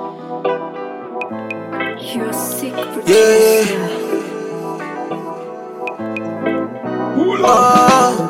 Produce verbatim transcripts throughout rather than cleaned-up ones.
You're sick, Yeah. Oh.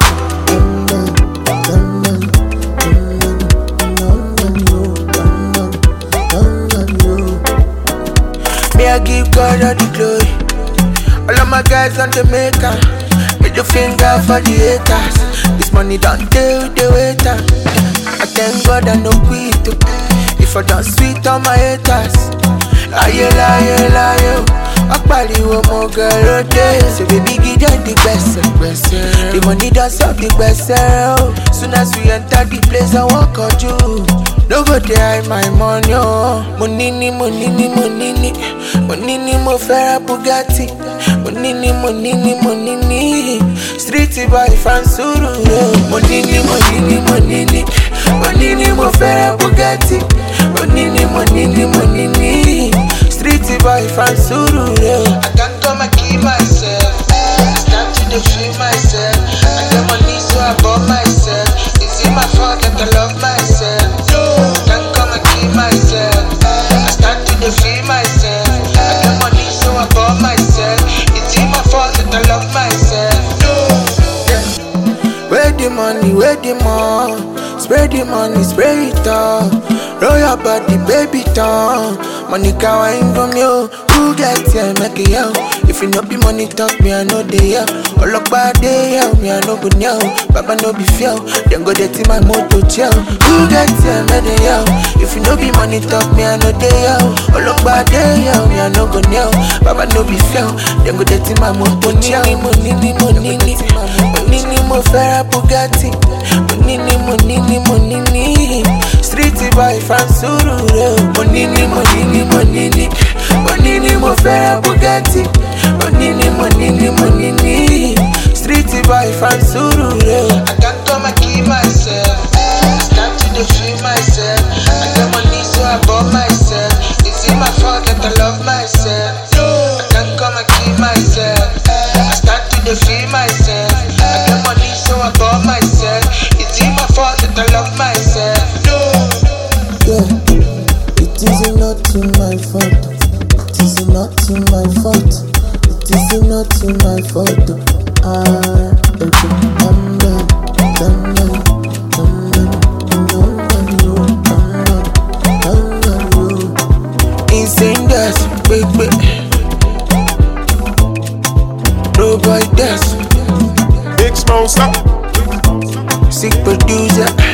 Me, I give God all the glory. All of my guys on the maker. Middle finger for the haters. This money don't deal with the waiter. I thank God I no quit. If I don't sweet on my haters. Aye, aye, aye, I pariwo mo girl day. So baby give them the best. The money don't solve the best. Soon as we enter the place I walk on you. No go there my money, oh. Monini, monini, monini. Monini, mo fera Bugatti. Monini, monini, monini. Streety boy from Suru. Monini, monini, monini. Monini, mo fera Bugatti. Monini, monini, monini. Streety boy from Suru. I can't come and keep myself. It's time to defeat myself. I get money so I bought myself. Is it my fault that I love myself? Feel myself. I get money so I bought myself. It's in my fault that I love myself. No. Yeah. Where the money, where the money? Spray the money, spray it all. Roll your body, baby down. Money can from you. Who gets here, make it yo. If you no be money talk, me I know they yo. All up by day yo, me I know good yo. Baba no be fear, then go dirty my motor chill. Who gets here, make it yo. If you no be money talk, me I know they yo. All up by day yo, me I know good yo. Baba no be fear, then go dirty my motor chill. Monini, monini, monini, mo fera Bugatti. Monini, monini, monini. Streety boy from Suru. Monini, monini, monini. Monini, mo fera Bugatti. Monini, monini, monini. Streety boy from Suru. I can't come and keep myself. It's time to defeat myself. I get money so I bought myself. Is it my fault that I love myself? No. I can't come and keep myself. I start to defeat myself. I get money so I bought myself. Is it my fault that I love myself? No. Yeah, it is not my fault. It is not my fault. It is not my fault. Ah, baby, I'm done, done, done, done, done, done, done, done, done, done. Insane gas, big, big. No boy dance. Big smoke, stop. Sick producer.